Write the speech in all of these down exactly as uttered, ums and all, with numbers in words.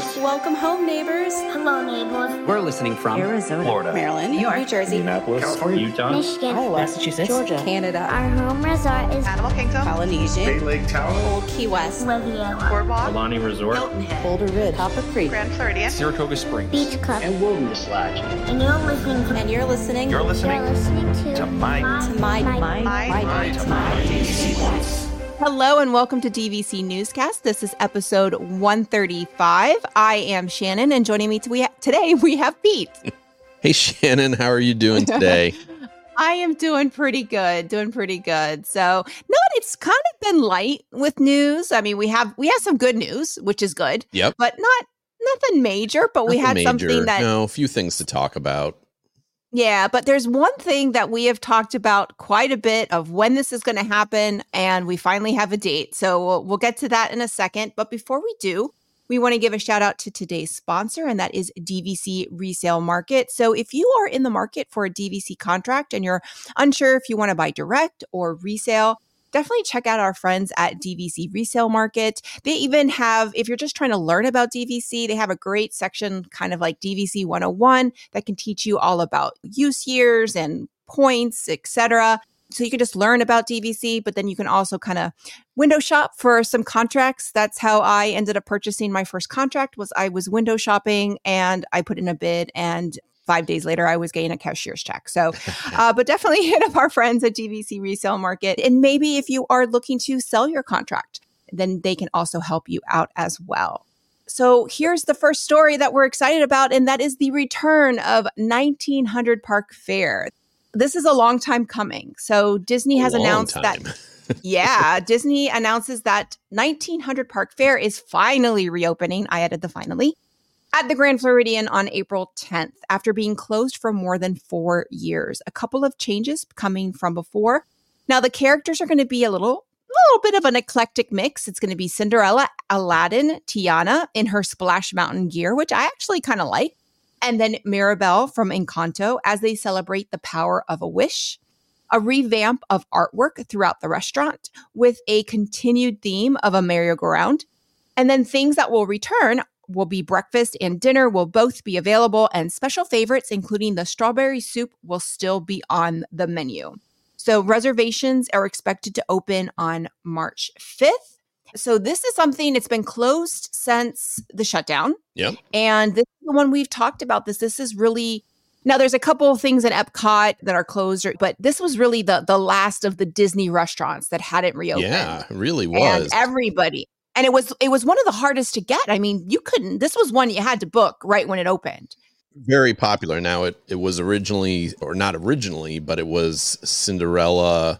neighbors. Welcome home, neighbors. Hello, neighbors. We're listening from Arizona, Florida, Maryland, New York, New Jersey, Minneapolis, California, Utah, Michigan, Iowa, Massachusetts, Georgia, Canada, Our home resort is Animal Kingdom, Polynesian, Bay Lake Town, Old Key West, Riviera, Boardwalk, Alani Resort, Hilton Head, Boulder Ridge, Copper Creek, Grand Floridian, Saratoga Springs, Beach Club, and Wilderness Lodge. and you're listening to and you're listening You're listening You're listening to, to my- to my, my, my, My- my, My- to my, D V C Voice. Hello and welcome to D V C Newscast. This is episode one thirty-five. I am Shannon, and joining me to- today we have Pete. Hey, Shannon, how are you doing today? I am doing pretty good, doing pretty good. So, no, it's kind of been light with news. I mean, we have we have some good news, which is good. Yep. But not nothing major. But we Nothing had major. something that No, a few things to talk about. Yeah, but there's one thing that we have talked about quite a bit of when this is going to happen, and we finally have a date. So we'll, we'll get to that in a second. But before we do, we want to give a shout out to today's sponsor, and that is D V C Resale Market. So if you are in the market for a D V C contract and you're unsure if you want to buy direct or resale, definitely check out our friends at D V C Resale Market. They even have, if you're just trying to learn about D V C, they have a great section, kind of like D V C one oh one, that can teach you all about use years and points, et cetera. So you can just learn about D V C, but then you can also kind of window shop for some contracts. That's how I ended up purchasing my first contract. Was I was window shopping and I put in a bid, and Five days later, I was getting a cashier's check. So, uh, but definitely hit up our friends at D V C Resale Market. And maybe if you are looking to sell your contract, then they can also help you out as well. So here's the first story that we're excited about, and that is the return of nineteen hundred Park Fair. This is a long time coming. So Disney has A long announced time. that, yeah, Disney announces that nineteen hundred Park Fair is finally reopening. I added the finally. At the Grand Floridian on April tenth, after being closed for more than four years. A couple of changes coming from before. Now, the characters are going to be a little, little bit of an eclectic mix. It's going to be Cinderella, Aladdin, Tiana in her Splash Mountain gear, which I actually kind of like. And then Mirabelle from Encanto as they celebrate the power of a wish. A revamp of artwork throughout the restaurant with a continued theme of a merry-go-round. And then things that will return will be breakfast and dinner will both be available, and special favorites, including the strawberry soup, will still be on the menu. So reservations are expected to open on March fifth. So this is something, it's been closed since the shutdown. Yep. And this is the one we've talked about this. This is really, now there's a couple of things in Epcot that are closed, but this was really the, the last of the Disney restaurants that hadn't reopened. Yeah, it really was. And everybody. And it was it was one of the hardest to get. I mean, you couldn't, this was one you had to book right when it opened. Very popular. Now, it, it was originally, or not originally, but it was Cinderella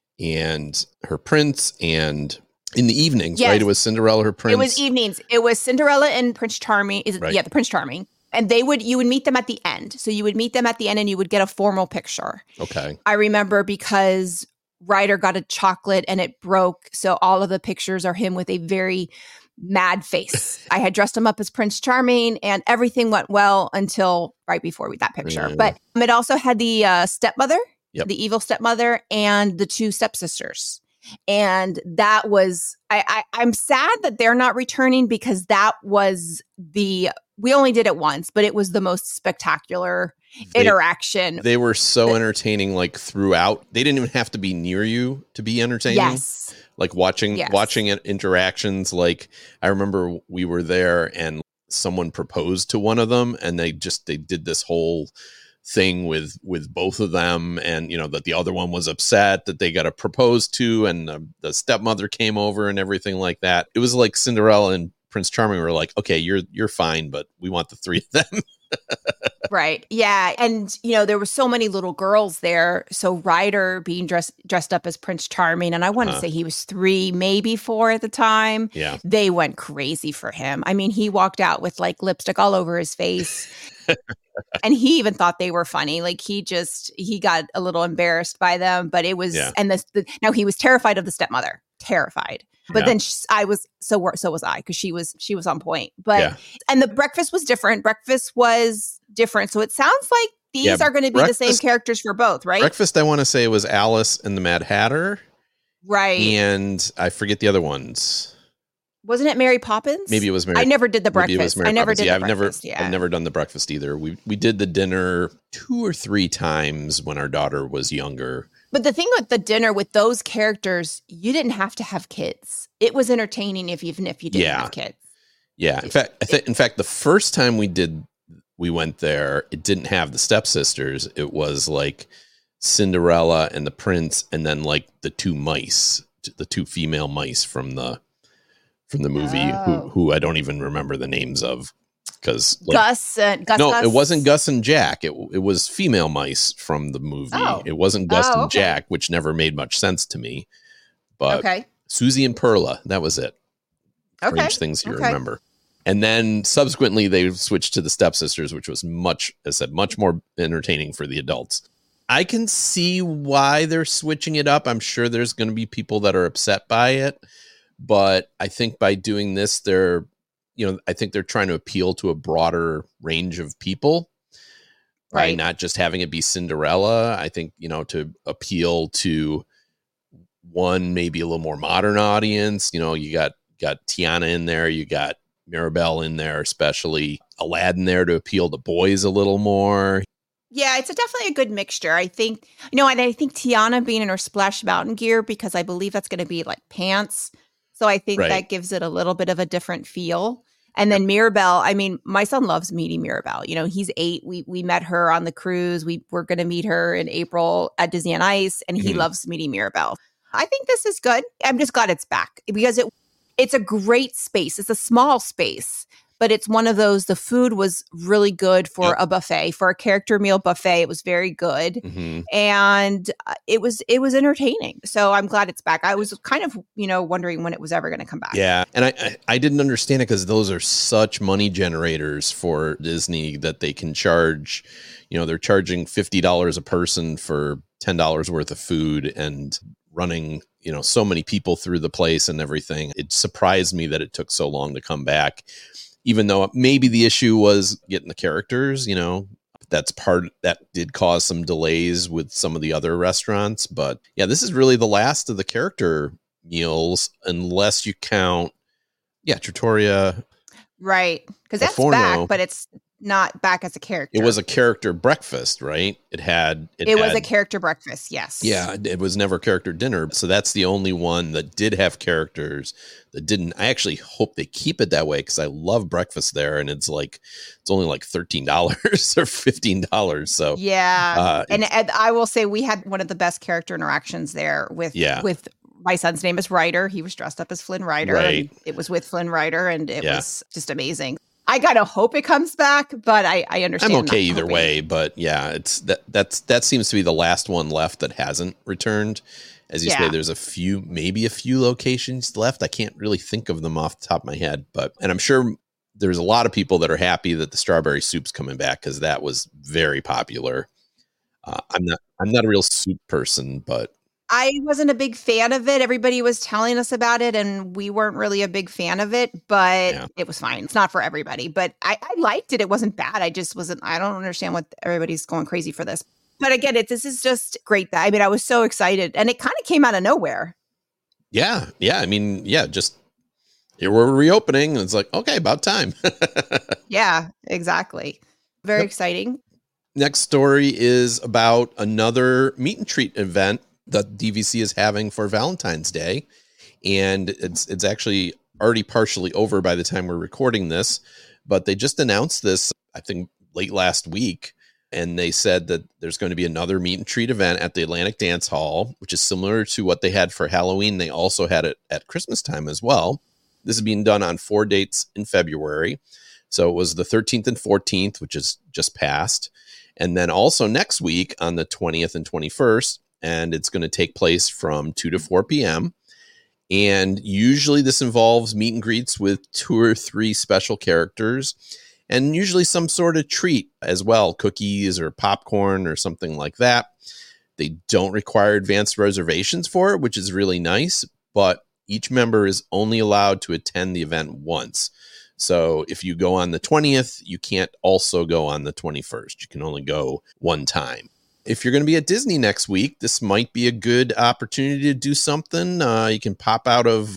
and her prince, and in the evenings, Yes. right? It was Cinderella, her prince. It was evenings. It was Cinderella and Prince Charming. Is it, Right. Yeah, the Prince Charming. And they would, you would meet them at the end. So you would meet them at the end and you would get a formal picture. Okay. I remember because Ryder got a chocolate and it broke. So all of the pictures are him with a very mad face. I had dressed him up as Prince Charming and everything went well until right before we, that picture. Yeah. But it also had the uh, stepmother, Yep. the evil stepmother, and the two stepsisters. And that was, I, I, I'm sad that they're not returning because that was the, we only did it once, but it was the most spectacular They- interaction. They were so The- entertaining, like throughout. They didn't even have to be near you to be entertaining. Yes. Like watching Yes. watching it, interactions. Like I remember we were there and someone proposed to one of them, and they just they did this whole thing with with both of them, and you know that the other one was upset that they got a proposed to, and the, the stepmother came over and everything like that. It was like Cinderella and Prince Charming were like, okay, you're you're fine, but we want the three of them. Right. Yeah. And, you know, there were so many little girls there. So Ryder being dressed dressed up as Prince Charming, and I want to Uh-huh. say he was three, maybe four at the time. Yeah. They went crazy for him. I mean, he walked out with like lipstick all over his face. And he even thought they were funny. Like he just, he got a little embarrassed by them, but it was, Yeah. and this, the, now he was terrified of the stepmother, terrified. But Yeah. then sh I was, so were, so was I, because she was, she was on point. But, Yeah. and the breakfast was different. Breakfast was different. So it sounds like these Yeah, are going to be the same breakfast- characters for both, right? Breakfast, I want to say, was Alice and the Mad Hatter, Right. and I forget the other ones. Wasn't it Mary Poppins? Maybe it was Mary. I never did the Maybe breakfast. it was Mary I never Poppins. did Yeah, the I've breakfast. never, yeah. I've never done the breakfast either. We we did the dinner two or three times when our daughter was younger. But the thing with the dinner with those characters, you didn't have to have kids. It was entertaining if even if you didn't Yeah. have kids. Yeah. In fact, I th- in fact, the first time we did, we went there, it didn't have the stepsisters. It was like Cinderella and the prince, and then like the two mice, the two female mice from the from the movie, Oh. who who I don't even remember the names of, because like, Gus, uh, Gus. no, Gus? it wasn't Gus and Jack. It it was female mice from the movie. Oh. It wasn't Gus Oh, and okay. Jack, which never made much sense to me. But Okay. Susie and Perla, that was it. Okay. Strange things you Okay. remember. And then subsequently they switched to the stepsisters, which was much, as I said, much more entertaining for the adults. I can see why they're switching it up. I'm sure there's going to be people that are upset by it, but I think by doing this, they're, you know, I think they're trying to appeal to a broader range of people by Right. not just having it be Cinderella. I think, you know, to appeal to one, maybe a little more modern audience. You know, you got, got Tiana in there, you got Mirabelle in there, especially Aladdin there to appeal to boys a little more. Yeah, it's a definitely a good mixture. I think, you know, and I think Tiana being in her Splash Mountain gear, because I believe that's going to be like pants. So I think Right. that gives it a little bit of a different feel. And then Mirabelle, I mean, my son loves meeting Mirabelle. You know, he's eight. We we met her on the cruise. We were going to meet her in April at Disney on Ice, and he Mhm. loves meeting Mirabelle. I think this is good. I'm just glad it's back because it it's a great space. It's a small space, but it's one of those, the food was really good for Yep. a buffet, for a character meal buffet. It was very good. Mm-hmm. And uh, it was it was entertaining. So I'm glad it's back. I was kind of, you know, wondering when it was ever going to come back. Yeah, and I I, I didn't understand it because those are such money generators for Disney that they can charge. You know, they're charging fifty dollars a person for ten dollars worth of food and running, you know, so many people through the place and everything. It surprised me that it took so long to come back, even though maybe the issue was getting the characters. You know, that's part that did cause some delays with some of the other restaurants. But yeah, this is really the last of the character meals, unless you count, yeah, Trattoria. Right. Because The that's Forno. back, but it's not back as a character. It was a character breakfast, right? It had it, It was had, a character breakfast, yes. Yeah, it was never character dinner. So that's the only one that did have characters that didn't. I actually hope they keep it that way because I love breakfast there, and it's like it's only like thirteen dollars or fifteen dollars. So Yeah. uh, and, and I will say we had one of the best character interactions there with Yeah. with my son's name is Ryder. He was dressed up as Flynn Rider. Right. And it was with Flynn Rider, and it Yeah. was just amazing. I gotta hope it comes back, but I, I understand. I'm okay not either hoping. way. But yeah, it's that that's that seems to be the last one left that hasn't returned. As you say, Yeah. there's a few, maybe a few locations left. I can't really think of them off the top of my head, but and I'm sure there's a lot of people that are happy that the strawberry soup's coming back because that was very popular. Uh, I'm not I'm not a real soup person, but I wasn't a big fan of it. Everybody was telling us about it, and we weren't really a big fan of it, but Yeah. it was fine. It's not for everybody, but I, I liked it. It wasn't bad. I just wasn't, I don't understand what everybody's going crazy for this. But again, it, this is just great. I mean, I was so excited, and it kind of came out of nowhere. yeah, yeah. I mean, yeah, just here we're reopening, and it's like, okay, about time. Yeah, exactly. Very Yep. exciting. Next story is about another meet and treat event that D V C is having for Valentine's Day. And it's it's actually already partially over by the time we're recording this, but they just announced this, I think, late last week. And they said that there's going to be another meet and treat event at the Atlantic Dance Hall, which is similar to what they had for Halloween. They also had it at Christmas time as well. This is being done on four dates in February. So it was the thirteenth and fourteenth, which is just passed. And then also next week on the twentieth and twenty-first, and it's going to take place from two to four p.m. And usually this involves meet and greets with two or three special characters and usually some sort of treat as well, cookies or popcorn or something like that. They don't require advanced reservations for it, which is really nice, but each member is only allowed to attend the event once. So if you go on the twentieth, you can't also go on the twenty-first. You can only go one time. If you're going to be at Disney next week, this might be a good opportunity to do something. Uh, you can pop out of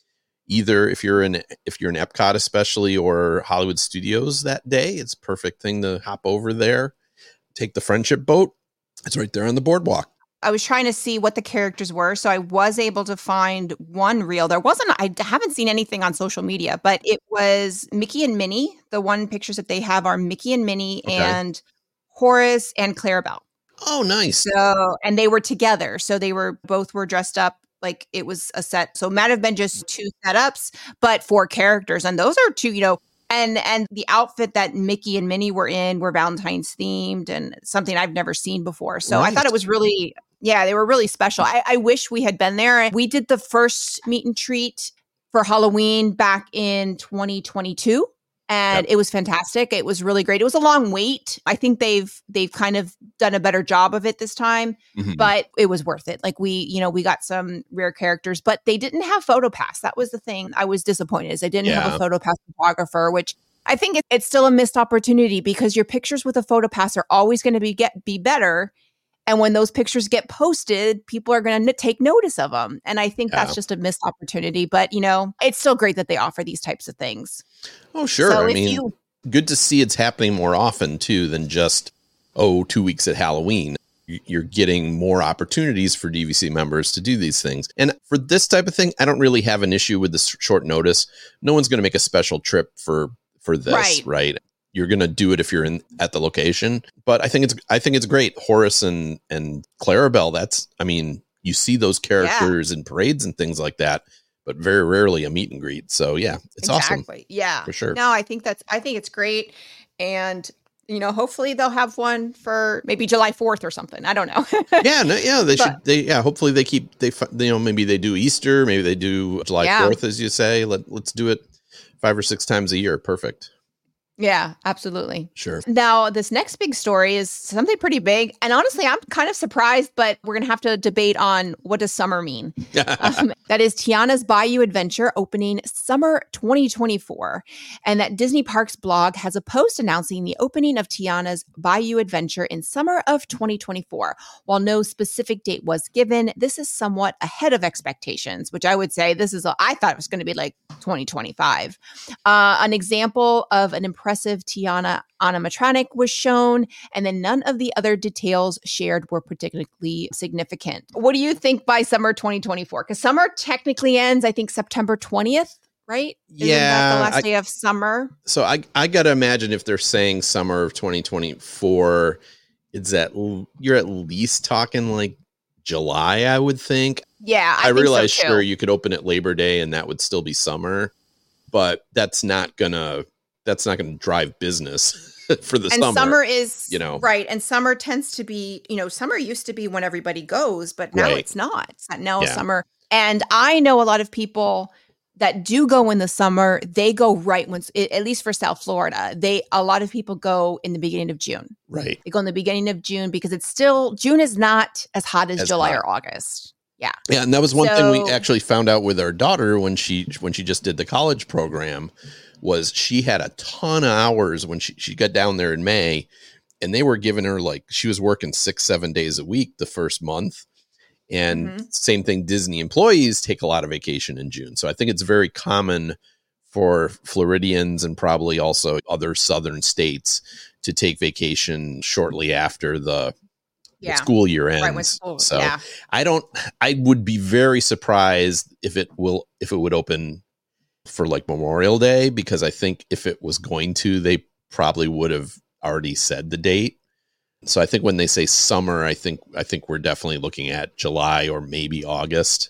either if you're in if you're in Epcot especially or Hollywood Studios that day, it's a perfect thing to hop over there, take the Friendship boat. It's right there on the boardwalk. I was trying to see what the characters were, so I was able to find one reel. There wasn't, I haven't seen anything on social media, but it was Mickey and Minnie. The one pictures that they have are Mickey and Minnie Okay. and Horace and Clarabelle. Oh, nice. So, and they were together. So they were, both were dressed up like it was a set. So it might have been just two setups, but four characters. And those are two, you know, and and the outfit that Mickey and Minnie were in were Valentine's themed and something I've never seen before. So I thought Right. it was really, yeah, they were really special. I, I wish we had been there. We did the first meet and treat for Halloween back in twenty twenty-two. And Yep. it was fantastic. It was really great. It was a long wait. I think they've they've kind of done a better job of it this time, Mhm. but it was worth it. Like we, you know, we got some rare characters, but they didn't have PhotoPass. That was the thing I was disappointed is they didn't have Yeah. a PhotoPass photographer, which I think it, it's still a missed opportunity because your pictures with a PhotoPass are always going to be get be better. And when those pictures get posted, people are going to n- take notice of them. And I think Yeah. that's just a missed opportunity. But, you know, it's still great that they offer these types of things. Oh, sure. So I if mean, you- good to see it's happening more often too than just, oh, two weeks at Halloween. Y- You're getting more opportunities for D V C members to do these things. And for this type of thing, I don't really have an issue with this short notice. No one's going to make a special trip for for this, Right. right? You're going to do it if you're in at the location. But I think it's I think it's great. Horace and and Clarabelle, that's I mean, you see those characters in parades and things like that, but very rarely a meet and greet. So yeah, it's awesome. Exactly. Yeah. For sure. No, I think that's I think it's great. And you know, hopefully they'll have one for maybe July fourth or something. I don't know. yeah, no, yeah, they But- should. They yeah, hopefully they keep they fi- you know maybe they do Easter, maybe they do July Yeah. Fourth, as you say. Let let's do it five or six times a year. Perfect. Yeah, absolutely. Sure. Now, this next big story is something pretty big. And honestly, I'm kind of surprised, but we're going to have to debate on what does summer mean. Um, that is Tiana's Bayou Adventure opening summer twenty twenty-four. And that Disney Parks blog has a post announcing the opening of Tiana's Bayou Adventure in summer of twenty twenty-four. While no specific date was given, this is somewhat ahead of expectations, which I would say this is, a, I thought it was going to be like twenty twenty-five. Uh, an example of an impressive Tiana animatronic was shown, and then none of the other details shared were particularly significant. What do you think by summer twenty twenty-four? Because summer technically ends, I think, September twentieth, right? Isn't that Yeah, the last I- day of summer? So I I gotta imagine if they're saying summer of twenty twenty-four, it's at l- you're at least talking like July, I would think. Yeah, I, I, think realize so too. sure you could open it Labor Day and that would still be summer, but that's not gonna that's not gonna drive business for the and summer. summer is you know. right, and summer tends to be, you know, summer used to be when everybody goes, but now Right. it's not. It's not now Yeah. summer. And I know a lot of people that do go in the summer. They go right when, at least for South Florida, they a lot of people go in the beginning of June. Right. They go in the beginning of June because it's still June is not as hot as, As July hot. or August. Yeah. Yeah, and that was one thing So- we actually found out with our daughter when she when she just did the college program was she had a ton of hours when she, she got down there in May, and they were giving her like she was working six, seven days a week the first month. And Mhm. same thing, Disney employees take a lot of vacation in June. So I think it's very common for Floridians and probably also other southern states to take vacation shortly after the, the Yeah. school year ends. Right when school. So yeah. I don't I would be very surprised if it will if it would open for like Memorial Day, because I think if it was going to, they probably would have already said the date. So I think when they say summer, I think I think we're definitely looking at July or maybe August.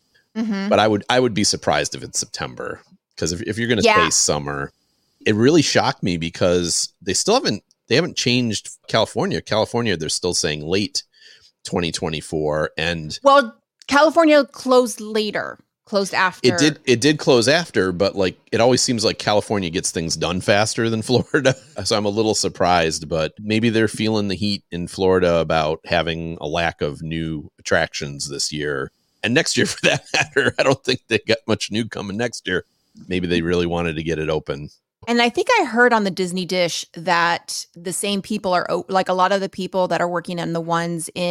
Mhm. But I would I would be surprised if it's September, because if, if you're going to Yeah. say summer, it really shocked me because they still haven't they haven't changed California. California, they're still saying late twenty twenty-four, and Well, California closed later, closed after. it did it did close after, but like it always seems like California gets things done faster than Florida. So I'm a little surprised, but maybe they're feeling the heat in Florida about having a lack of new attractions this year. And next year for that matter. I don't think they got much new coming next year. Maybe they really wanted to get it open. And I think I heard on the Disney Dish that the same people are o- like a lot of the people that are working on the ones in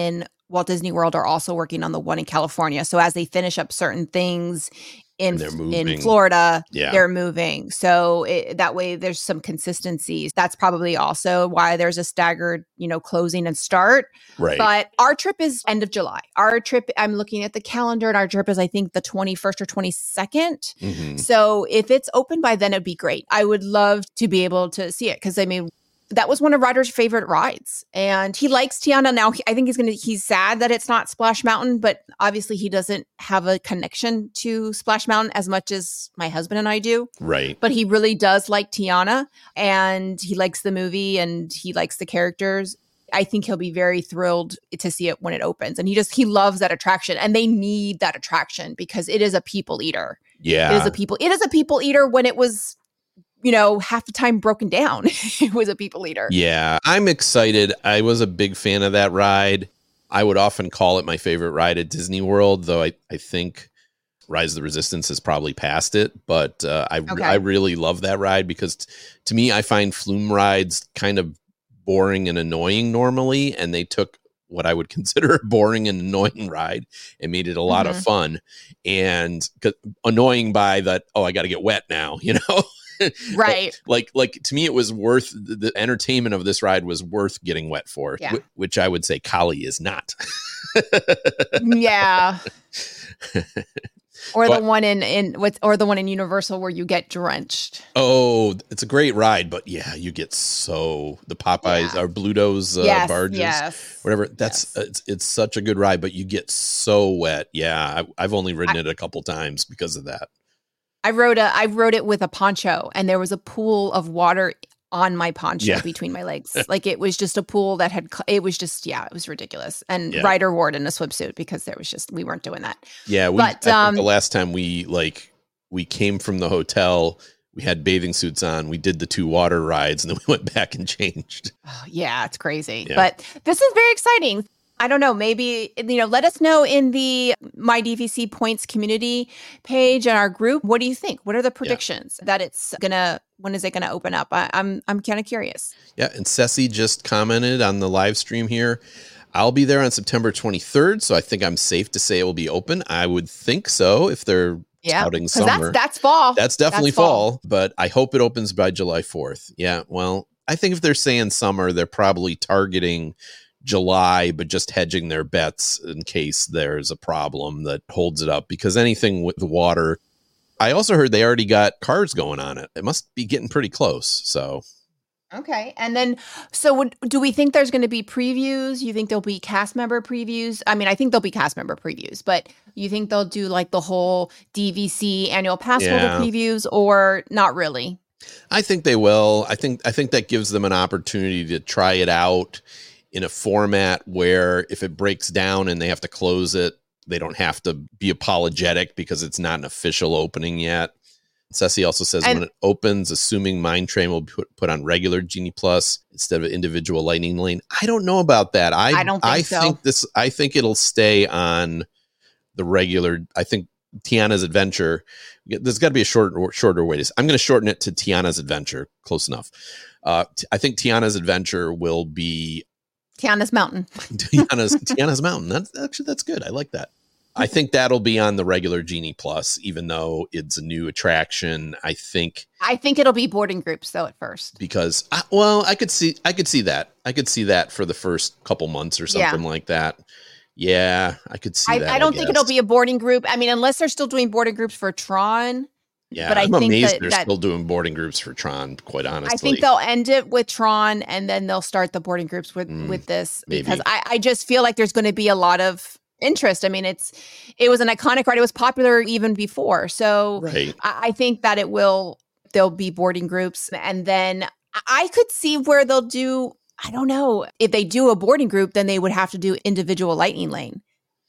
Walt Disney World are also working on the one in California. So as they finish up certain things in And they're in moving. Florida, Yeah. they're moving. So it, that way there's some consistencies. That's probably also why there's a staggered, you know, closing and start. Right. But our trip is end of July. Our trip, I'm looking at the calendar, and our trip is, I think, the twenty-first or twenty-second. Mhm. So if it's open by then, it'd be great. I would love to be able to see it because, I mean, that was one of Ryder's favorite rides. And he likes Tiana now. He, I think he's going to, he's sad that it's not Splash Mountain, but obviously he doesn't have a connection to Splash Mountain as much as my husband and I do. Right. But he really does like Tiana, and he likes the movie, and he likes the characters. I think he'll be very thrilled to see it when it opens. And he just, he loves that attraction, and they need that attraction because it is a people eater. Yeah. It is a people, it is a people eater when it was, you know, half the time broken down. It was a people eater. Yeah, I'm excited. I was a big fan of that ride. I would often call it my favorite ride at Disney World, though I, I think Rise of the Resistance has probably passed it. But uh, I, Okay. I really love that ride because t- to me, I find flume rides kind of boring and annoying normally. And they took what I would consider a boring and annoying ride and made it a lot Mhm. of fun. And 'cause- annoying by that, oh, I got to get wet now, you know? Right. like like to me it was worth the, the entertainment of this ride was worth getting wet for, Yeah. wh- which I would say Kali is not. Yeah. Or But- the one in, in what's or the one in Universal where you get drenched. Oh, it's a great ride, but yeah, you get so the Popeyes Yeah. or Bluto's uh, yes. barges, Yes. whatever. That's Yes. it's it's such a good ride, but you get so wet. Yeah, I, I've only ridden it a couple times because of that. I rode a I rode it with a poncho, and there was a pool of water on my poncho Yeah. between my legs. Like it was just a pool that had cl- it was just yeah, it was ridiculous. And Yeah. Ryder wore it in a swimsuit because there was just we weren't doing that. Yeah, we, But, I think um, the last time we like we came from the hotel, we had bathing suits on. We did the two water rides, and then we went back and changed. Oh, yeah, it's crazy. Yeah. But this is very exciting. I don't know, maybe, you know, let us know in the My D V C Points community page and our group. What do you think? What are the predictions that it's gonna, when is it gonna open up? I, I'm I'm kind of curious. Yeah, and Ceci just commented on the live stream here. I'll be there on September twenty-third, so I think I'm safe to say it will be open. I would think so if they're Yeah, touting because summer. that's that's fall. That's definitely That's fall. fall, but I hope it opens by July fourth. Yeah, well, I think if they're saying summer, they're probably targeting July, but just hedging their bets in case there's a problem that holds it up, because anything with the water. I also heard they already got cars going on it. It must be getting pretty close. So Okay. And then, so would, do we think there's going to be previews? You think there'll be cast member previews? I mean, I think there'll be cast member previews, but you think they'll do like the whole D V C annual pass holder Yeah. previews, or not really? I think they will. I think I think that gives them an opportunity to try it out in a format where if it breaks down and they have to close it, they don't have to be apologetic because it's not an official opening yet. Ceci also says And- when it opens, assuming Mine Train will be put, put on regular Genie Plus instead of individual Lightning Lane. I don't know about that. I I don't think I so. think this. I think it'll stay on the regular. I think Tiana's Adventure. There's got to be a shorter shorter way to. s- I'm going to shorten it to Tiana's Adventure. Close enough. Uh, t- I think Tiana's Adventure will be Tiana's Mountain. Tiana's Tiana's Mountain. That's actually that's good. I like that. I think that'll be on the regular Genie Plus, even though it's a new attraction. I think I think it'll be boarding groups though at first. because I, well, I could see I could see that. I could see that for the first couple months or Yeah. something like that. Yeah, I could see I, that. I don't think guess. it'll be a boarding group. I mean, unless they're still doing boarding groups for Tron. Yeah, but I I'm think amazed that- they're that- still doing boarding groups for Tron. Quite honestly, I think they'll end it with Tron, and then they'll start the boarding groups with Mm, with this, maybe. because I, I just feel like there's going to be a lot of interest. I mean, it's it was an iconic ride. It was popular even before, so right. I, I think that it will. There'll be boarding groups, and then I- I could see where they'll do. I don't know if they do a boarding group, then they would have to do individual Lightning Lane,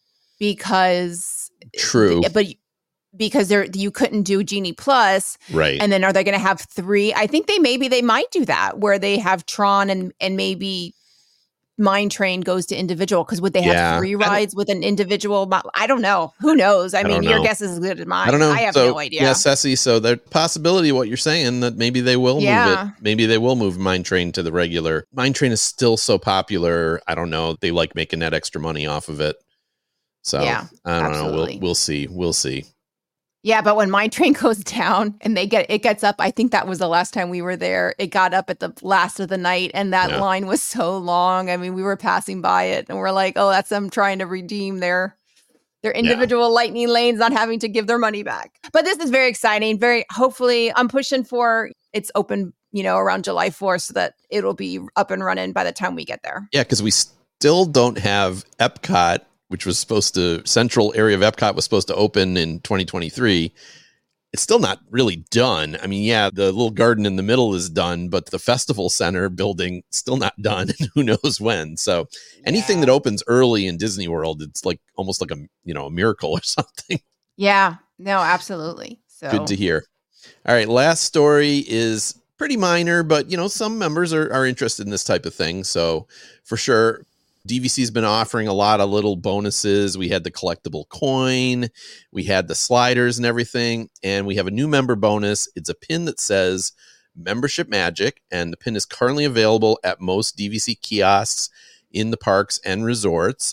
because True. but because there you couldn't do Genie Plus. Right. And then are they going to have three? I think they maybe they might do that where they have Tron and and maybe Mine Train goes to individual, because would they have Yeah. three I don't- rides with an individual? mo- I don't know. Who knows? I, I mean, don't your know. guess is as good as mine. I don't know. I have so, no idea. Yeah, Ceci. So the possibility of what you're saying that maybe they will move Yeah. it. Maybe they will move Mine Train to the regular. Mine Train is still so popular. I don't know. They like making that extra money off of it. So Yeah, I don't absolutely. know. We'll we'll see. We'll see. Yeah, but when Mine Train goes down and they get it gets up, I think that was the last time we were there. It got up at the last of the night, and that Yeah. line was so long. I mean, we were passing by it, and we're like, "Oh, that's them trying to redeem their their individual lightning lanes, not having to give their money back." But this is very exciting. Very hopefully, I'm pushing for it's open, you know, around July fourth, so that it'll be up and running by the time we get there. Yeah, because we still don't have Epcot, which was supposed to central area of Epcot was supposed to open in twenty twenty-three. It's still not really done. I mean, yeah, the little garden in the middle is done, but the festival center building still not done, and who knows when. So anything Yeah. that opens early in Disney World, it's like almost like a you know a miracle or something. Yeah, no, absolutely. So Good to hear. All right, last story is pretty minor, but you know some members are are interested in this type of thing. So for sure, D V C's been offering a lot of little bonuses. We had the collectible coin, we had the sliders and everything, and we have a new member bonus. It's a pin that says Membership Magic, and the pin is currently available at most D V C kiosks in the parks and resorts.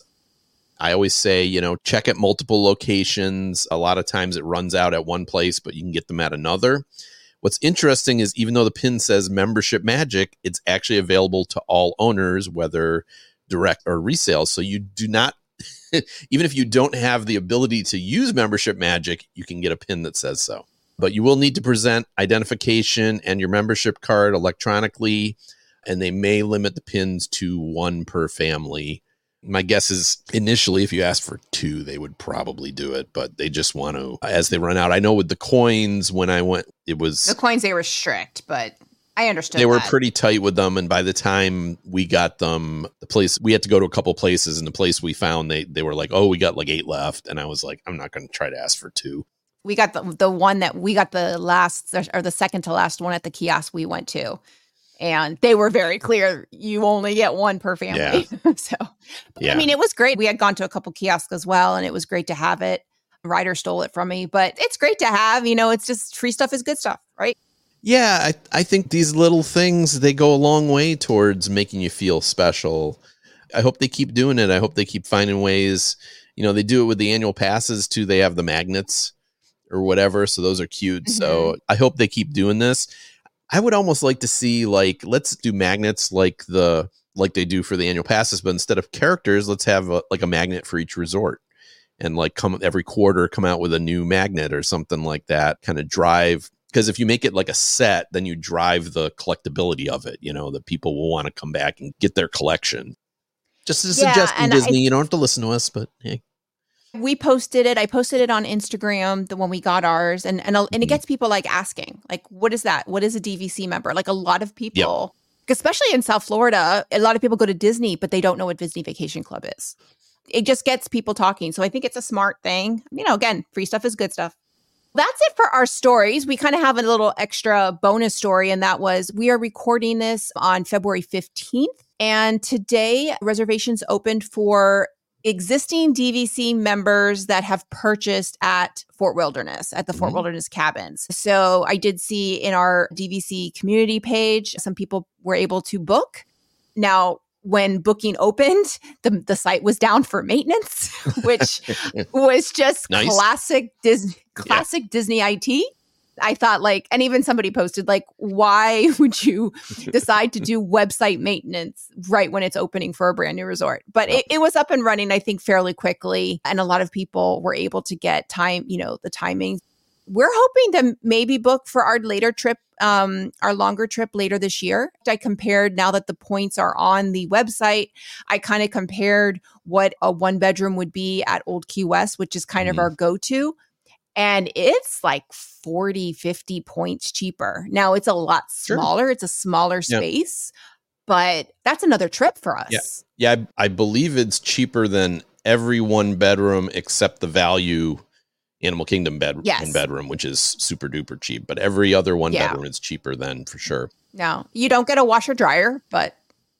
I always say, you know, check at multiple locations. A lot of times it runs out at one place, but you can get them at another. What's interesting is even though the pin says Membership Magic, it's actually available to all owners, whether direct or resale. So you do not, even if you don't have the ability to use Membership Magic, you can get a pin that says so. But you will need to present identification and your membership card electronically, and they may limit the pins to one per family. My guess is initially, if you ask for two, they would probably do it, but they just want to, as they run out. I know with the coins, when I went, it was... the coins, they were strict, but I understood They were that. pretty tight with them, and by the time we got them, the place we had to go to a couple places, and the place we found, they they were like, "Oh, we got like eight left," and I was like, "I'm not going to try to ask for two." We got the the one that we got the last or the second to last one at the kiosk we went to, and they were very clear. You only get one per family. Yeah. so, Yeah. I mean, it was great. We had gone to a couple kiosks as well, and it was great to have it. Ryder stole it from me, but it's great to have. You know, it's just free stuff is good stuff, right? Yeah, I, I think these little things, they go a long way towards making you feel special. I hope they keep doing it. I hope they keep finding ways. You know, they do it with the annual passes too. They have the magnets or whatever. So those are cute. Mm-hmm. So I hope they keep doing this. I would almost like to see, like, let's do magnets like the like they do for the annual passes, but instead of characters, let's have a, like a magnet for each resort. And like come every quarter, come out with a new magnet or something like that, kind of drive. Because if you make it like a set, then you drive the collectability of it, you know, that people will want to come back and get their collection. Just a Yeah, suggestion, and Disney. I- You don't have to listen to us, but hey. We posted it. I posted it on Instagram the when we got ours, and and, and it gets people like asking, like, what is that? What is a D V C member? Like a lot of people, especially in South Florida, a lot of people go to Disney, but they don't know what Disney Vacation Club is. It just gets people talking. So I think it's a smart thing. You know, again, free stuff is good stuff. That's it for our stories. We kind of have a little extra bonus story, and that was we are recording this on February fifteenth. And today, reservations opened for existing D V C members that have purchased at Fort Wilderness, at the Fort Mhm. Wilderness cabins. So I did see in our D V C community page, some people were able to book. Now, when booking opened, the, the site was down for maintenance, which was just Nice. classic Disney, classic Disney I T. I thought like, and even somebody posted like, why would you decide to do website maintenance right when it's opening for a brand new resort? But it, it was up and running, I think, fairly quickly. And a lot of people were able to get time, you know, the timing. We're hoping to maybe book for our later trip, um, our longer trip later this year. I compared now that the points are on the website, I kind of compared what a one bedroom would be at Old Key West, which is kind Mhm. of our go-to. And it's like forty, fifty points cheaper. Now it's a lot Sure. smaller. It's a smaller Yeah. space, but that's another trip for us. Yeah. Yeah, I, I believe it's cheaper than every one bedroom except the value Animal Kingdom bed Yes. one bedroom, which is super duper cheap. But every other one Yeah. bedroom is cheaper than for sure. No, you don't get a washer dryer, but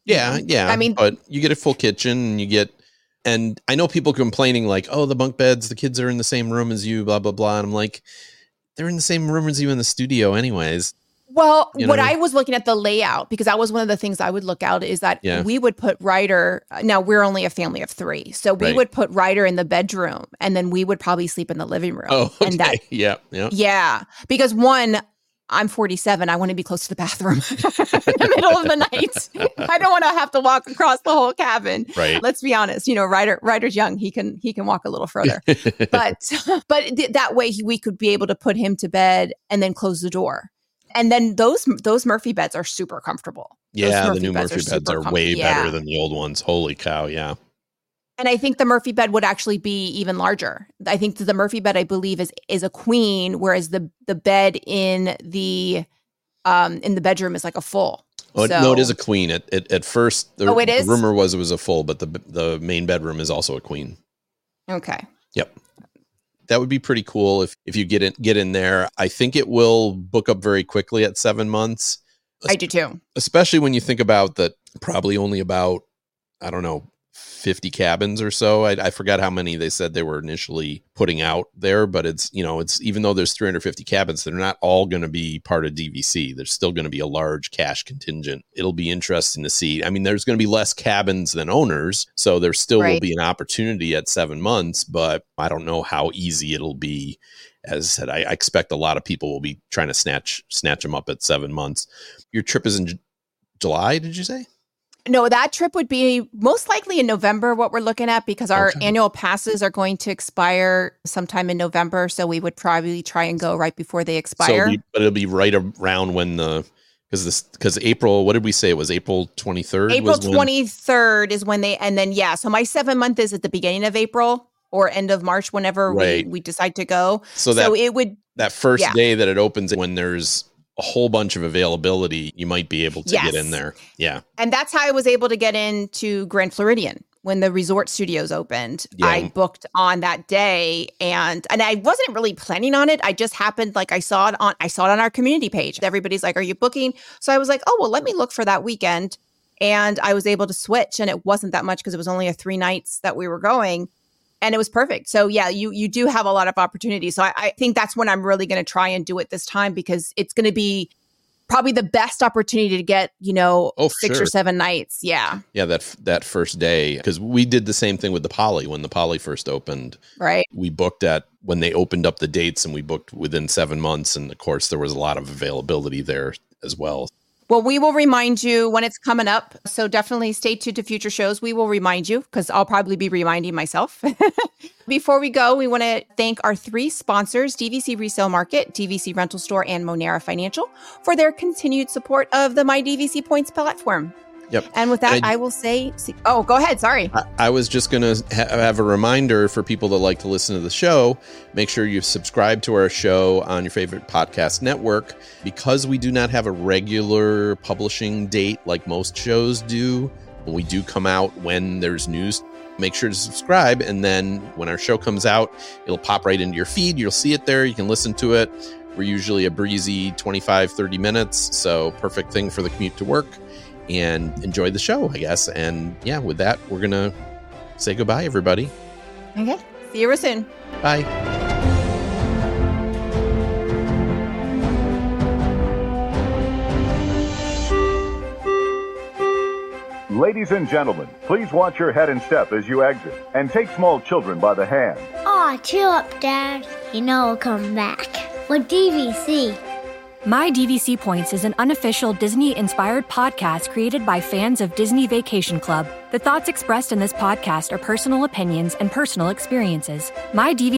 Yeah, yeah. I mean- but you get a full kitchen and you get, and I know people complaining like, oh, the bunk beds, the kids are in the same room as you, blah, blah, blah. And I'm like, they're in the same room as you in the studio anyways. Well, You what know? I was looking at the layout, because that was one of the things I would look out is that Yeah. we would put Ryder. Now we're only a family of three, so we Right. would put Ryder in the bedroom, and then we would probably sleep in the living room. Oh, okay. and that yeah, yeah. yeah, because one, I'm forty-seven. I want to be close to the bathroom in the middle of the night. I don't want to have to walk across the whole cabin. Right. Let's be honest. You know, Ryder Ryder's young. He can he can walk a little further. but but th- that way he, we could be able to put him to bed and then close the door. And then those those Murphy beds are super comfortable. Those Yeah, the Murphy new beds Murphy beds super are comf- way yeah. better than the old ones. Holy cow, yeah. And I think the Murphy bed would actually be even larger. I think the Murphy bed, I believe, is is a queen, whereas the the bed in the um in the bedroom is like a full. Oh, So- no, it is a queen. At at, at first, the, Oh, it is? the rumor was it was a full, but the the main bedroom is also a queen. Okay. Yep. That would be pretty cool if if you get in get in there. I think it will book up very quickly at seven months. I do too. Especially when you think about that, probably only about, I don't know, fifty cabins or so. I, I forgot how many they said they were initially putting out there, but it's, you know, it's, even though there's three hundred fifty cabins, they're not all going to be part of D V C. There's still going to be a large cash contingent. It'll be interesting to see. I mean, there's going to be less cabins than owners, so there still will Right. be an opportunity at seven months, but I don't know how easy it'll be. As I said, I, I expect a lot of people will be trying to snatch snatch them up at seven months. Your trip is in J- July, did you say? No, that trip would be most likely in November, what we're looking at, because our Okay. annual passes are going to expire sometime in November. So we would probably try and go right before they So, expire. it'll be, but it'll be right around when the because this because April. What did we say? It was April twenty third. April twenty-third is when they, and then, yeah. So my seven month is at the beginning of April or end of March, whenever Right. we, we decide to go. So that so it would, that first yeah. day that it opens, when there's a whole bunch of availability, you might be able to Yes. get in there. Yeah, and that's how I was able to get into Grand Floridian when the resort studios opened. Yeah. I booked on that day, and and I wasn't really planning on it. I just happened, like I saw it on I saw it on our community page. Everybody's like, "Are you booking?" So I was like, "Oh well, let me look for that weekend." And I was able to switch, and it wasn't that much because it was only a three nights that we were going, and it was perfect. So yeah, you you do have a lot of opportunity. So I, I think that's when I'm really going to try and do it this time, because it's going to be probably the best opportunity to get, you know, Oh, six sure. or seven nights. Yeah. yeah. That f- that first day, because we did the same thing with the Poly when the Poly first opened. Right. We booked at when they opened up the dates, and we booked within seven months. And of course, there was a lot of availability there as well. Well, we will remind you when it's coming up. So definitely stay tuned to future shows. We will remind you, because I'll probably be reminding myself. Before we go, we want to thank our three sponsors, D V C Resale Market, D V C Rental Store, and Monera Financial, for their continued support of the My D V C Points platform. Yep. And with that, And I- I, will say, see, oh, go ahead. Sorry. I, I was just going to ha- have a reminder for people that like to listen to the show. Make sure you subscribe to our show on your favorite podcast network. Because we do not have a regular publishing date like most shows do, we do come out when there's news. Make sure to subscribe, and then when our show comes out, it'll pop right into your feed. You'll see it there. You can listen to it. We're usually a breezy twenty-five, thirty minutes, so perfect thing for the commute to work. And enjoy the show, I guess. And yeah, with that, we're going to say goodbye, everybody. Okay. See you real soon. Bye. Ladies and gentlemen, please watch your head and step as you exit, and take small children by the hand. Aw, chill up, Dad. You know I'll come back. With D V C. My D V C Points is an unofficial Disney-inspired podcast created by fans of Disney Vacation Club. The thoughts expressed in this podcast are personal opinions and personal experiences. My D V